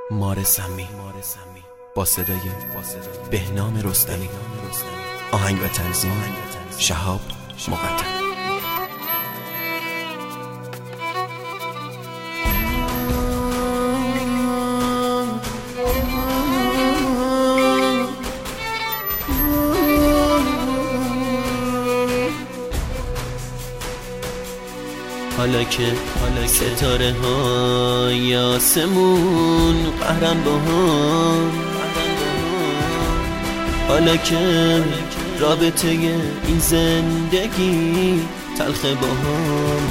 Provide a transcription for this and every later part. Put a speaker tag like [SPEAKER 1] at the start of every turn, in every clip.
[SPEAKER 1] مار سمی با صدای بهنام رستمی. آهنگ و تنظیم شهاب مقدم.
[SPEAKER 2] حالا که ستاره های آسمون قهرن با هم، حالا که رابطه این زندگی تلخه با هم،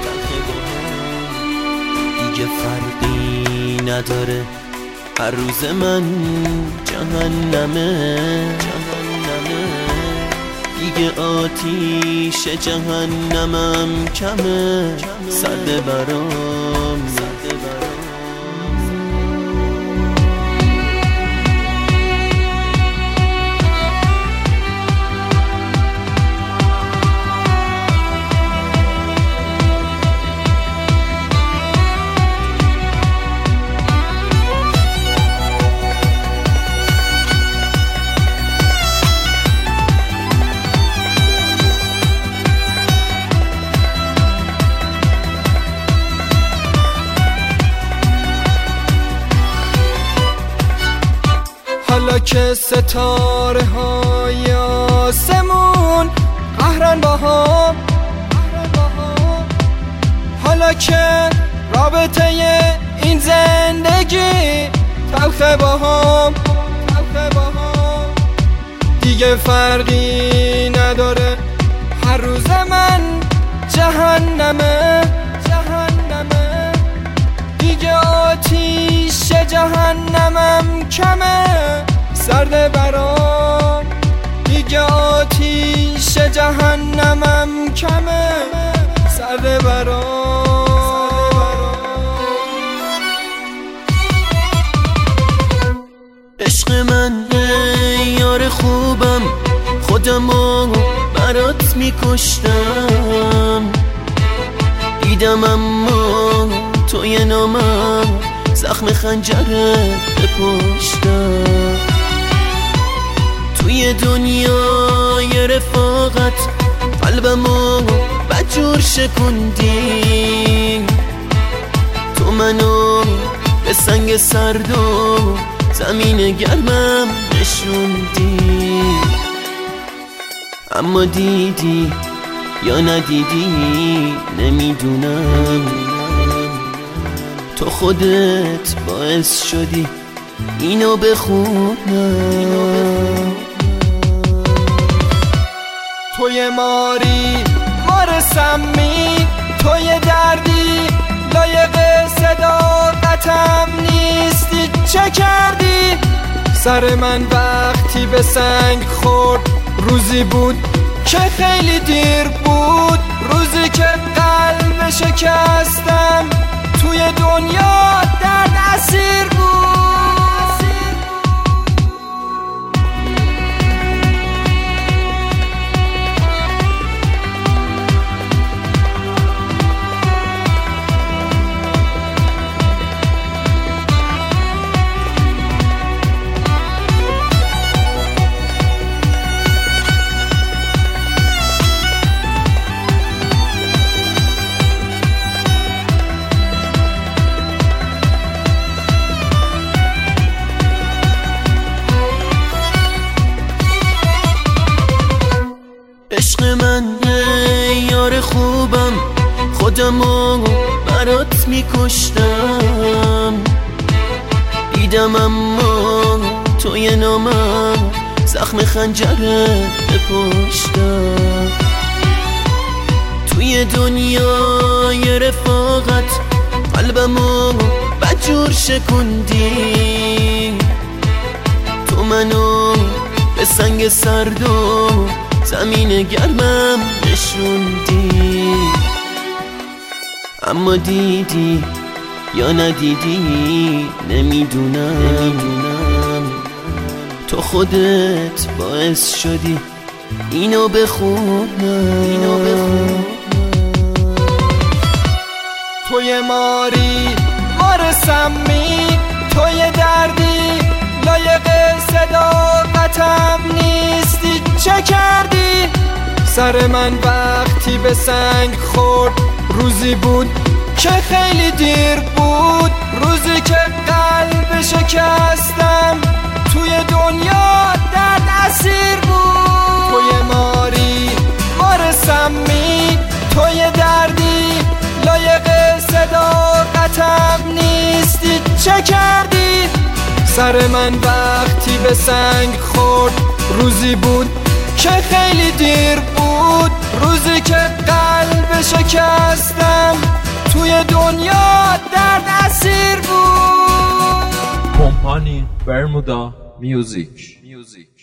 [SPEAKER 2] دیگه فرقی نداره، هر روز من جهنمه، دیگه آتیش جهنمم کمه، سرده برام.
[SPEAKER 3] حالا که ستاره های آسمون قهرن با هم، حالا که رابطه این زندگی تلخه با هم، دیگه فرقی نداره، هر روز من جهنمه، دیگه آتیش جهنمم کمه، سرده برام، دیگه آتیش جهنمم کمه، سرده برام.
[SPEAKER 2] عشق من یار خوبم، خودمو برات میکشتم، دیدم اما توی نامم زخم خنجره به پشتم، توی دنیای رفاقت قلبمو بدجور شکندی، تو منو به سنگ سرد و زمین گرمم نشوندی، اما دیدی یا ندیدی نمیدونم، تو خودت باعث شدی اینو بخونم.
[SPEAKER 3] توی ماری مار سمی، توی دردی لایق صداقتم نیستی، چه کردی؟ سر من وقتی به سنگ خورد، روزی بود که خیلی دیر بود، روزی که قلب شکستم، توی دنیا درد اسیر بود.
[SPEAKER 2] عشق من یار خوبم، خودمو برات میکشتم، دیدم اما توی نامم زخم خنجره به پشتم، توی دنیای رفاقت قلبمو بدجور شکندی، تو منو به سنگ سرد و زمین گرمم نشوندی، اما دیدی یا ندیدی نمیدونم، تو خودت باعث شدی اینو بخونم.
[SPEAKER 3] توی ماری مار سمی، توی دردی لایق صداقتم نیستی چه کردی؟ سر من وقتی به سنگ خورد روزی بود که خیلی دیر بود، روزی که قلب شکستم توی دنیا درد اسیر بود. توی ماری مار سمی، توی دردی لایق صداقتم نیستی چه کردی؟ سر من وقتی به سنگ خورد روزی بود که خیلی دیر بود، روزی که قلب شکستم توی دنیا درد اسیر بود.
[SPEAKER 4] کمپانی برمودا میوزیک